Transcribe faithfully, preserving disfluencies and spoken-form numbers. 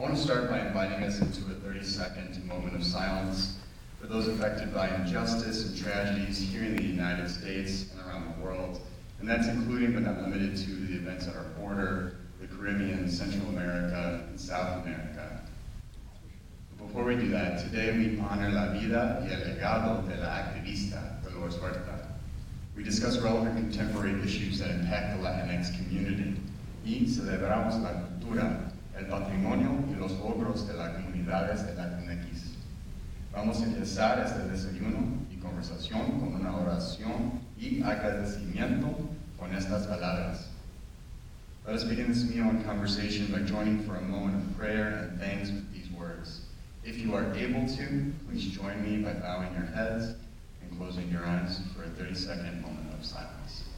want to start by inviting us into a thirty-second moment of silence for those affected by injustice and tragedies here in the United States and around the world. And that's including but not limited to the events at our border, the Caribbean, Central America, and South America. Before we do that, today we honor la vida y el legado de la activista Dolores Huerta. We discuss relevant contemporary issues that impact the Latinx community y celebramos la cultura, el patrimonio y los logros de las comunidades de Latinx. Vamos a empezar este desayuno y conversación con una oración y agradecimiento con estas palabras. Let us begin this meal and conversation by joining for a moment of prayer and thanks with these words. If you are able to, please join me by bowing your heads and closing your eyes for a thirty-second moment of silence.